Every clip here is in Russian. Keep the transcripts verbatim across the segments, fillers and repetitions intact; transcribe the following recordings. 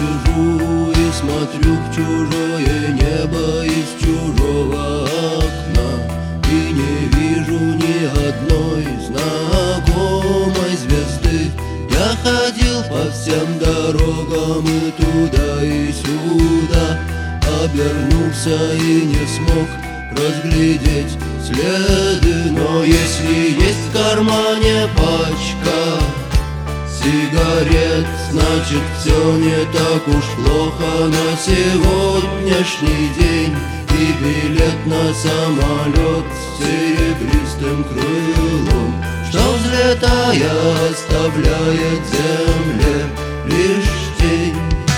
сижу и смотрю в чужое небо из чужого окна, и не вижу ни одной знакомой звезды. Я ходил по всем дорогам и туда, и сюда, обернулся и не смог разглядеть следы. Но если есть в кармане пачка сигарет, значит все не так уж плохо на сегодняшний день. И билет на самолет с серебристым крылом, что, взлетая, оставляет земле лишь тень.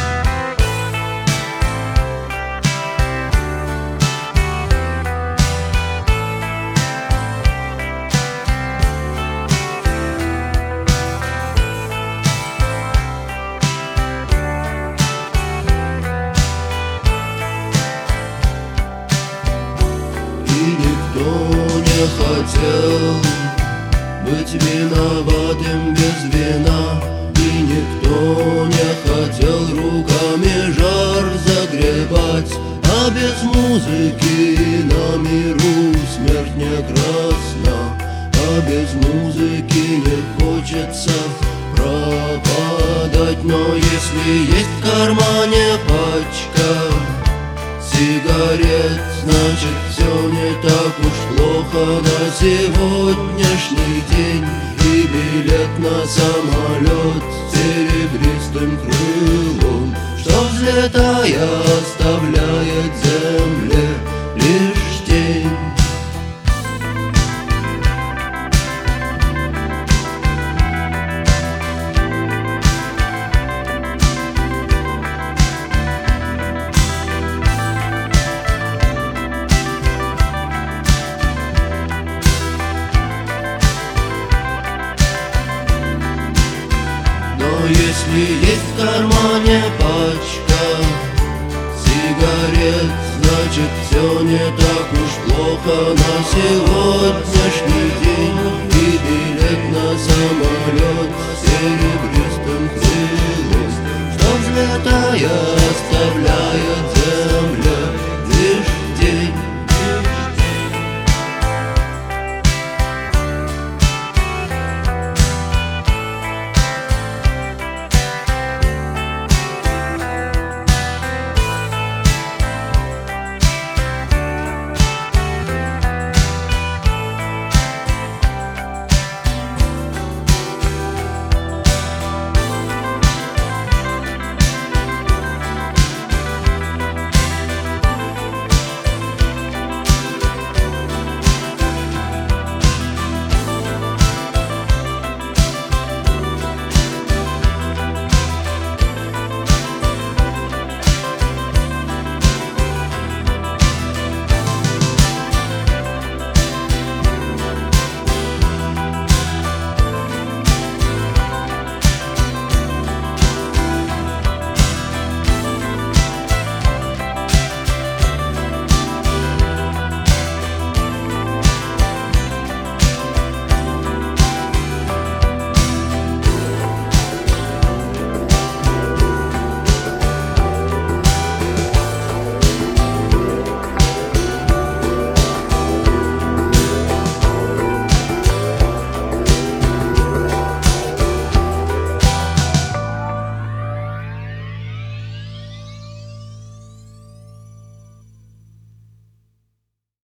Никто не хотел быть виноватым без вина, и никто не хотел руками жар загребать. А без музыки на миру смерть не красна, а без музыки не хочется пропадать. Но если есть в кармане пачка сигарет, значит все не так уж плохо на сегодняшний день. И билет на самолет с серебристым крылом, что, взлетая, оставляет земле лишь тень. Но если есть в кармане пачка сигарет, значит все не так уж плохо на сегодняшний день.